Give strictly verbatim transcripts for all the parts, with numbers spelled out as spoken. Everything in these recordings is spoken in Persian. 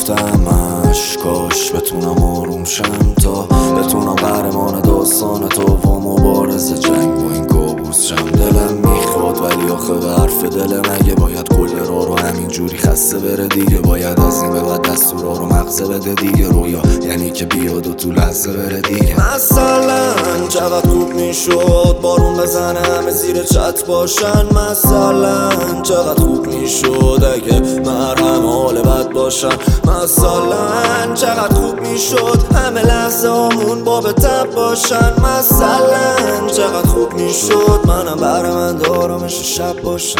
میگفتمش کاش بتونم آروم شم تا بتونم قهرمان داستان تو و مبارز جنگ با این کابوس شم. دلم میخواد ولی آخه به حرف دل مگه باید کل را رو همینجوری خسته بره دیگه؟ باید از این به بعد دستورا رو مغزه بده دیگه؟ رویا یعنی که بیاد و تو لحظه بره دیگه. مثلا چقدر خوب میشد بارون بزنه همه زیر چت باشن. مثلا چقدر خوب میشد اگه مرهم حال بد باشن. مثلا چقدر خوب میشد همه لحظه همون باب تب باشن. مثلا چقدر خوب میشد منم بهره‌مند آرامش شب باشم.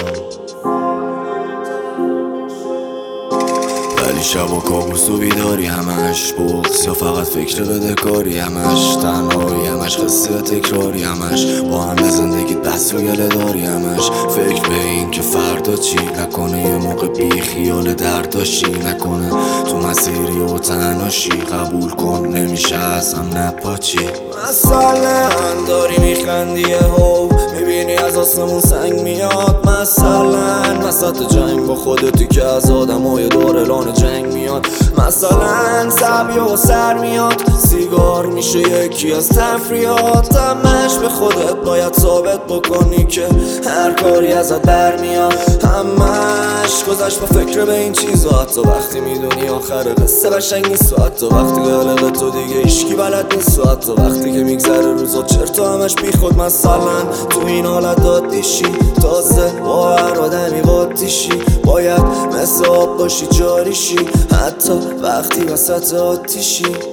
ولی شب و کابوس و بیداری همش بغض یا فقط فکر بدهکاری همش تنهایی همش قصه تکراری همش با همه زندگی بس و گله داری همش فکر به این که فردا چی نکنه یه موقع بی خیال درد داشتی نکنه تو مسیری و تنهاشی قبول کن نمیشه ازم نپاچی. مثلا داری میخندی هو میبینی از آسمون سنگ میاد. مثلا وسط جنگ با خودتی که از آدمای دور اعلان جنگ میاد. مثلا سبیه و سر میاد سیگار میشه یکی از تفریات. همش به خودت باید ثابت بکنی که هر کاری ازت برمیاد. همش گذشت با فکر به این چیزا حتی وقتی میدونی آخر قصه قشنگ نیست و حتی وقتی قلق تو دیگه هیچکی بلد نیست و حتی وقتی که میگذره روزا چرتا همش بی خود. مثلا تو این حالت عادیشی تازه با هر آدمی قاطیشی باید مثل آب باشی جاریشی حتی وقتی وسط آتیشی.